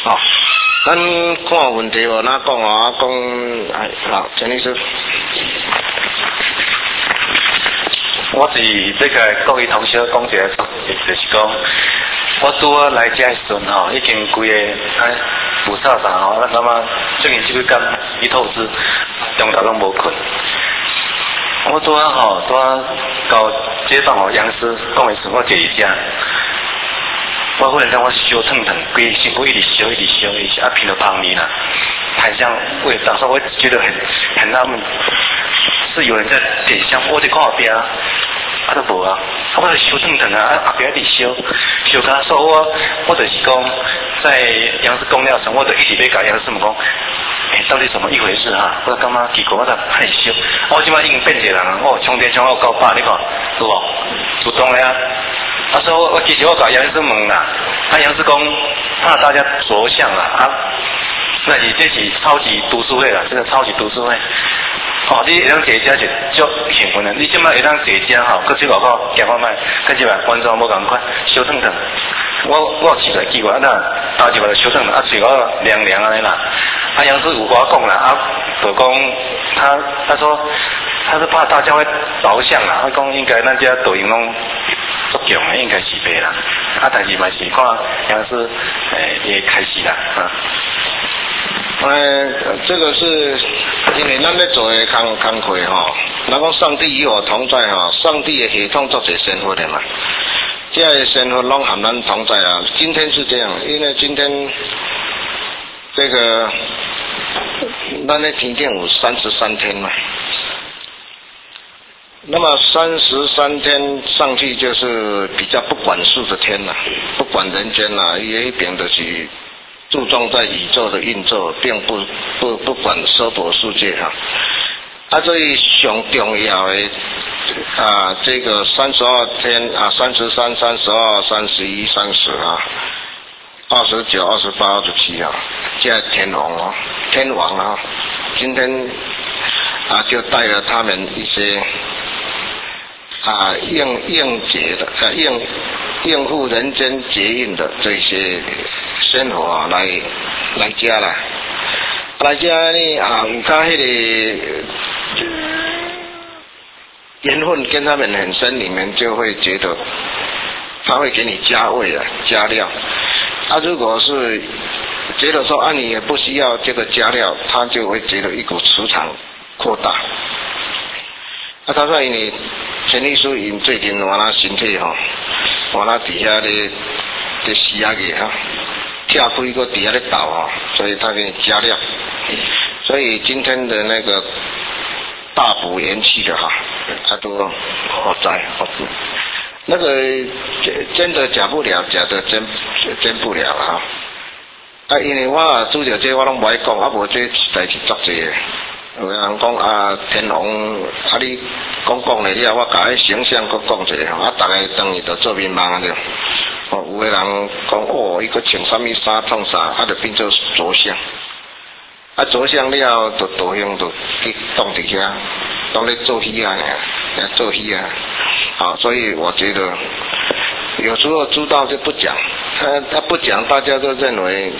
哦，咱看问题哦，哪讲哦，好，陈律师。 我是这个各位同学讲一个，就是讲，我拄啊来这时阵吼，已经规个有啥吼，那么最近这几天去透支，中昼拢无困。我拄啊吼，拄啊到街坊吼杨师讲的时候，我坐一下，我忽然间我烧烫烫，规身躯一直烧，啊拼到旁边啦，好像当时我觉得很纳闷。是有人在点香，我在看后边啊都无啊，我就烧烫烫啊，后边一直烧到说我就是讲在杨氏公庙上，我就一直要甲杨师问讲，到底怎么一回事哈？我感觉奇怪，我就害羞。我即摆已经变一个人啊，我充电充到9百，你看有无？主动的啊。所以我其实我甲杨师问啦，杨师讲怕大家着相啦那这是超级读书会啦，这个超级读书会。哦，你会当坐遮就足幸运啦！你即摆会当坐遮吼，搁去外口行看卖，跟即摆完全无共款，烧烫烫。我实在奇怪，那头一摆就烧烫烫，嘴我凉凉安尼啦。杨师有跟我讲啦，就讲他说他是怕大家会着相啦，他讲应该咱遮抖音拢足强的，应该是袂啦。但是嘛是看杨师也开始啦这个是因为咱要做的工课吼，咱讲上帝与我同在吼，上帝的系统做者生活的嘛，这些生活拢含咱同在啊。今天是这样，因为今天这个咱的天顶有33天嘛，那么33天上去就是比较不管事的天啦，不管人间啦，也变得是。注重在宇宙的运作，并不管娑婆世界哈。所以上重要的这个32天33、32、31、3029、28、27这天王今天就带了他们一些应节的应付人间劫运的这些生活来家啦，来家呢有他那个缘分跟他们很深，你们就会觉得他会给你加味啊，加料。如果是觉得说你也不需要这个加料，他就会觉得一股磁场扩大。他说你陈律师因最近我那身体我那底下的洗牙给跳开个底下的倒所以他给你加料。所以今天的那个大补元气的他都好在那个真的假不了，假的真不了因为我拄着这我拢不爱讲，无这代志作这个。有人讲天王你讲的了，我甲迄形象搁讲一下大家当然就做面盲了。有的人讲伊搁穿什么衫创啥，就变做着相。着相了，就导向就去当伫遐，当咧做戏做戏所以我觉得有时候知道就不讲，他不讲，大家都认为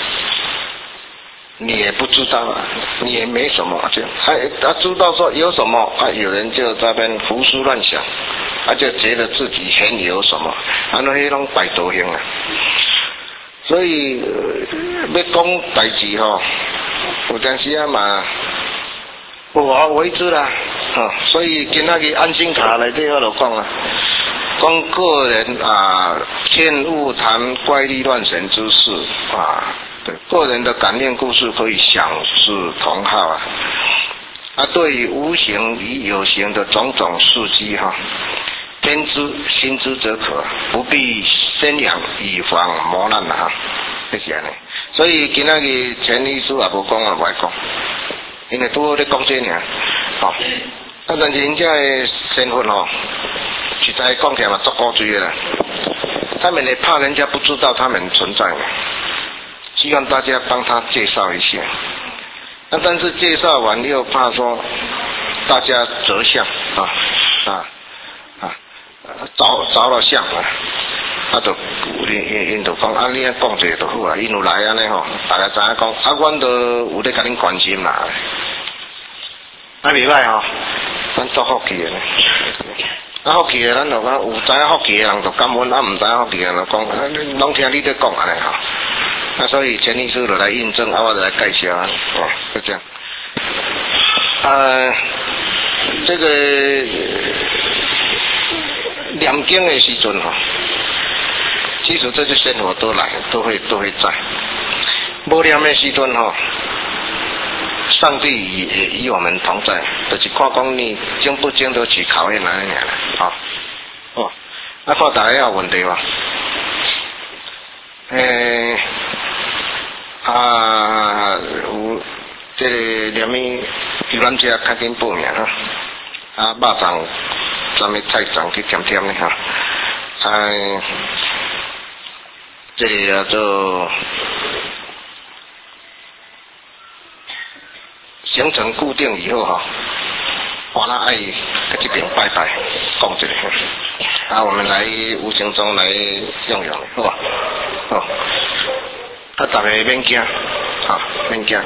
你也不知道你也没什么，他知道说有什么有人就在那边胡思乱想，就觉得自己很有什么，那拢摆道行所以要讲代志有阵时嘛不好为之啦所以今仔日安心卡内底我就讲讲个人切勿谈怪力乱神之事对个人的感念故事可以享视同好对于无形与有形的种种事迹天知心知则可，不必宣扬以防磨难就是这样所以今仔日陈律师也无讲不爱讲，因为拄好咧讲这但是人家的身份实在讲起来嘛足古锥的，他们也怕人家不知道他们存在希望大家帮他介绍一下但是介绍完又怕说大家着相着了相就因就讲你啊讲一个就好啊，因有来安尼吼，大家知影讲，阮都有咧甲恁关心啦。袂歹吼，咱做福气的呢。福气的咱就讲有知影福气的人就感恩，毋知影福气的人就讲，拢听你在讲安尼吼。所以钱医师就来印证，我就来介绍啊，就这样。这个念经的时阵吼，其实这些仙佛都来，都会在。无念的时阵吼，上帝与我们同在，就是看讲你经不经得起考验安尼尔啦，看大家有问题无？有这个念咪游览车较紧报名哈，肉粽、咱们菜粽去添添的哈，这里叫做行程固定以后哈，我那爱在这边拜拜，讲一个，我们来无形中来用，好吧？好。逐个免惊，免惊，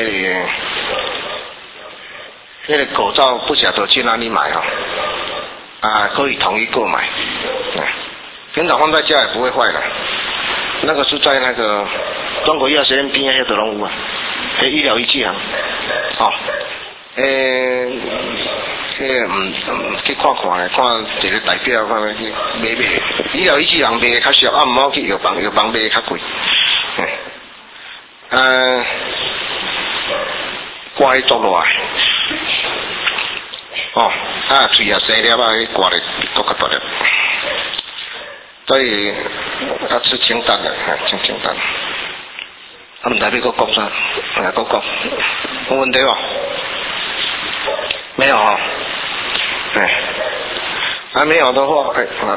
那个口罩不晓得去哪里买可以统一购买，平常放在家也不会坏的。那个是在那个中国医药学院边那个拢有啊，医疗仪器行，去看看一个代表看去买，医疗仪器行卖较俗，唔好去药房卖较贵。乖做落来，嘴也生了刮咧都较大粒，所以吃清淡的，清淡。唔知你个讲啥，来讲，有问题无？没有哈，没有的话，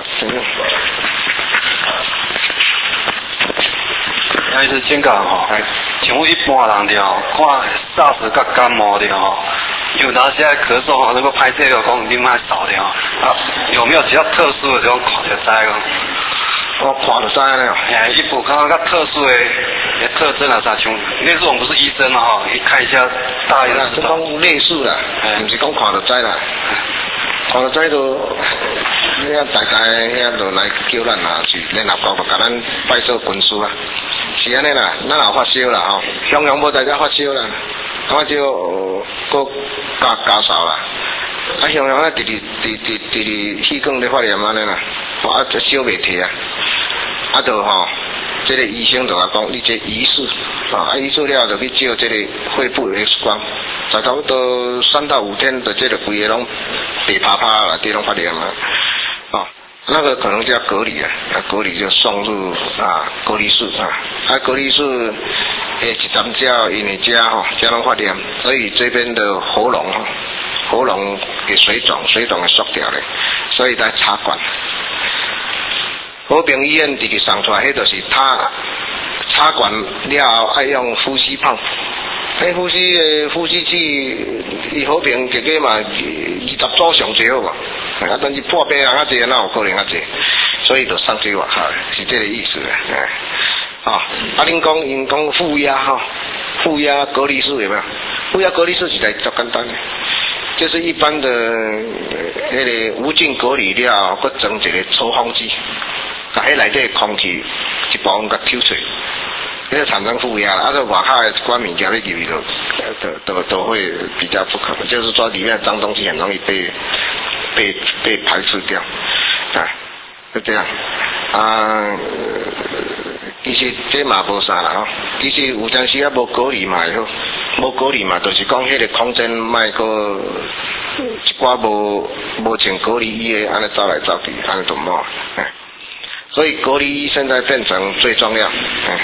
还是健康吼，像我一般人了，看SARS甲感冒了吼，有哪些咳嗽吼，如果拍这个讲你卖少了有没有比较特殊的这种看就知咯？ 我看就知了。 一部看较特殊的特征啊啥像，那是我们不是医生嘛吼，一看一下大约是讲有类似啦，唔是讲看就知啦，看就知就。大家就来叫咱去联合国，甲咱拜做军师啊。是安尼啦，咱也发烧啦吼，雄无在遮发烧啦，发烧搁加烧啦。雄啊，直气管咧发炎安尼啦，烧袂退啊。就吼，这个医生就讲，你这疑似疑似了就去照这个肺部 X 光，才差不多3到5天的这个规个拢白趴趴啦，这种发炎啊。那个可能叫隔离隔离就送入隔离室隔离室一张叫因为家家拢发炎，所以这边的喉咙给水肿会缩掉咧，所以在插管。和平医院直接送出来，迄就是他插管了后爱用呼吸泵，呼吸器伊和平结果嘛20组上最好嘛。但是破病人较济，哪有可能较济？所以就送去外口，是这个意思恁讲因讲负压隔离室有没有？负压隔离室其实足简单的，就是一般的那个无菌隔离了，佮装一个抽风机，把迄内底空气一部分甲抽出来，那个产生负压了，外口的关物件你入去都会比较不可能，就是说里面的脏东西很容易被排除掉，就这样其实这嘛无啥啦其实有阵时无隔离嘛会好，无隔离嘛，就是讲迄个空间卖个一寡无穿隔离衣的，安尼走来走去，安尼就无所以隔离衣现在变成最重要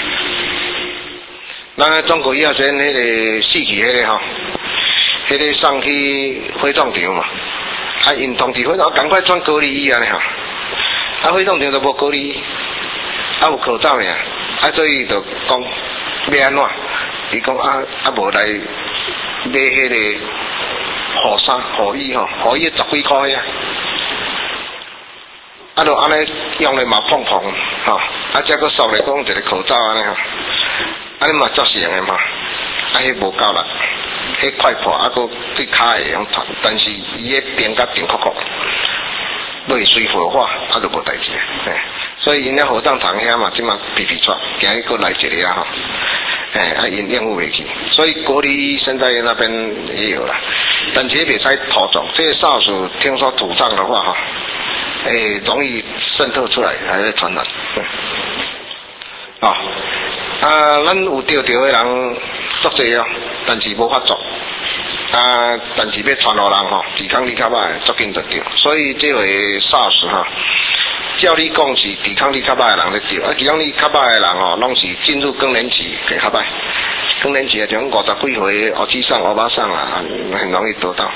那中国医药学院迄个死去迄个迄个送去火葬场嘛。因通知火葬赶快穿隔离衣安尼火葬场就无隔离衣，有口罩尔，所以就讲要安怎？伊讲无来买迄个雨衫、雨衣雨衣10几块啊，就安尼用咧嘛碰碰，吼，啊，再搁送咧讲一个口罩安尼吼，安尼嘛足成诶嘛，啊，迄无够力，迄快破，啊，搁对骹会用传，但是伊迄边甲顶壳壳，未随火化，啊，就无代志，所以因咧火葬场遐嘛，即嘛皮皮出，今日搁来一个啊吼，啊，因应付袂起，所以国立现在那边也有啦，但是袂使土葬，这个SARS听说土葬的话哈。容易渗透出来，还会传染。咱有钓的人足济哦，但是无法做。但是要传互人吼，抵抗力较歹，足紧就钓。所以这回 SARS 哈，照你讲是抵抗力较歹的人在钓，抵抗力较歹的人吼，拢是进入更年期给较歹。更年期啊，从50几岁、50上、50上啊，很容易得到。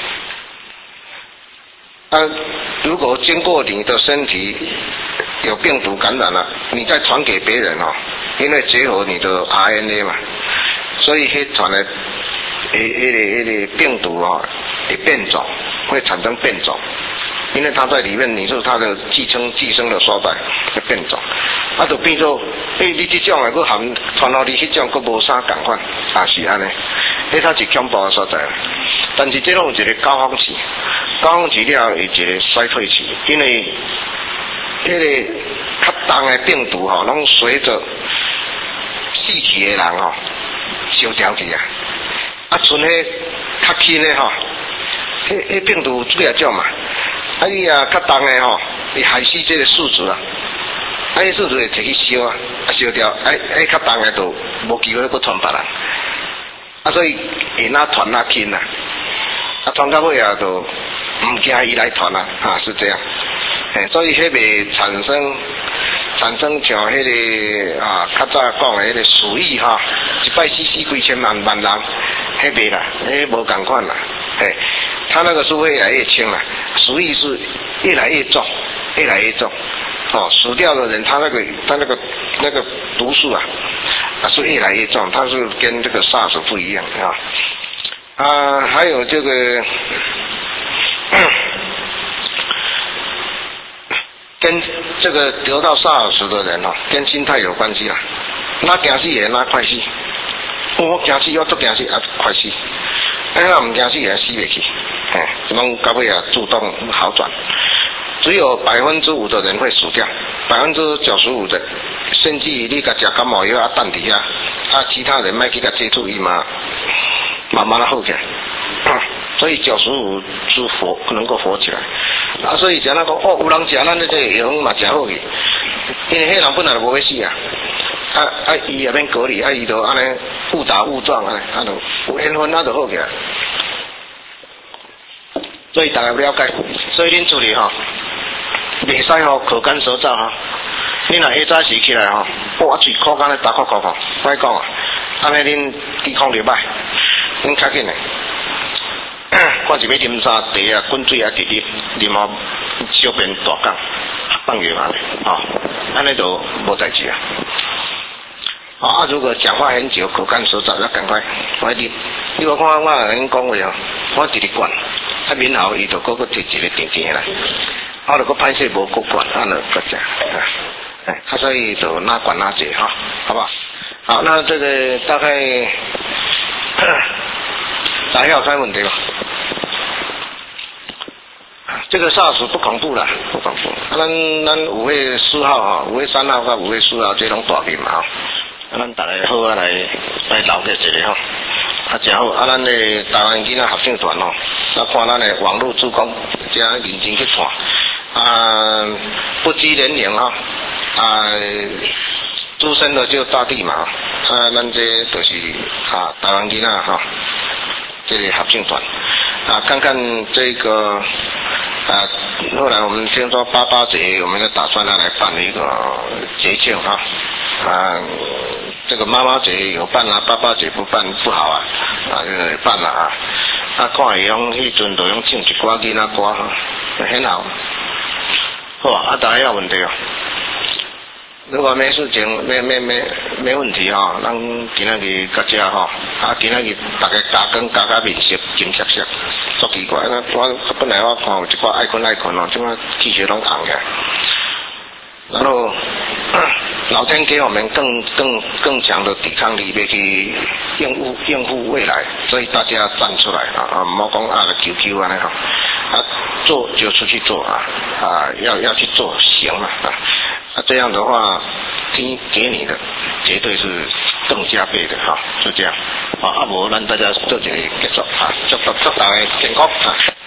如果经过你的身体有病毒感染了，你再传给别人哦，因为结合你的 RNA 嘛，所以会传的病毒哦会变种，会产生变种，因为它在里面，你是它的寄生的所在会变种，就变做你这种的，佮含传到你迄种，佮无啥共款，是安尼，它是恐怖的所在。但是这种有一个高峰期，高峰期了有一个衰退期，因为迄个较重的病毒吼，拢随着死去的人吼烧掉去啊，剩迄较轻的吼，迄病毒几啊种嘛，伊较重的吼，会害死这个宿主啊，迄宿主会摕去烧啊，烧掉，较重的就无机会去传别人，所以会哪传哪轻啊。传到尾啊，就唔惊伊来传啊，是这样。所以迄个产生像迄个较早讲的迄个鼠疫哈，一摆死几千万人，迄袂啦，迄无共款啦。他那个是越来越轻啦，鼠疫是越来越重，越来越重。死掉的人，他那个毒素啊，是越来越重，它是跟这个 SARS 不一样啊。还有这个跟这个得到 SARS 的人跟心态有关系啦。哪惊死也哪快死，我惊死，我足惊死，快死。那唔惊死也死袂去，拢到尾啊自动好转。只有5%的人会死掉，95%的，甚至你甲食感冒药等伫遐，其他人莫去甲接触伊嘛。慢慢的好起来，所以95%是能够活起来。所以讲那个有人食咱这个药嘛食好去，因为迄人本来就无要死啊。伊也免隔离，伊就安尼误打误撞安尼，就有缘分就好起来。所以大家了解，所以恁处理袂使口干舌燥你若下早时起来嘴口干咧打扣，歹讲安尼恁抵抗力歹。恁较紧诶，看是要啉啥茶滚水直直啉小便大缸放药嘛安尼就无代志啊。如果讲话很久，口干舌燥，要赶快啉。你看我恁讲话我直直灌，面后伊就摕一个甜甜来，我就歹势无摕灌，就搁食。所以就哪灌哪济好不好？好，那这个大概。大家有啥问题吗？这个 SARS 不恐怖啦，不恐怖。咱5月4号5月3号到5月4号这种大病嘛咱大家好来了解一下真好。咱的台湾囡仔合唱团看咱的网络主攻，这样认真去看不拘年龄出生的就大地嘛咱这就是台湾囡仔这个合唱团看看这个后来我们听说88节，我们就打算来办一个节庆这个妈妈节有办88节不办不好办了看伊用迄阵就用唱一寡囡仔歌很好。好大家有问题如果没事情，没问题哈，咱今仔日到这哈，今仔日大家加工加面色金色色，足奇怪。我本来我看有一寡爱困哦，即摆气血拢红起来。然后老天给我们更强的抵抗力，要去应付未来，所以大家站出来啊！唔好讲求安尼哈，做就出去做要去做行嘛这样的话，天给你的绝对是更加倍的哈，就这样无咱大家做一个结束祝大家健康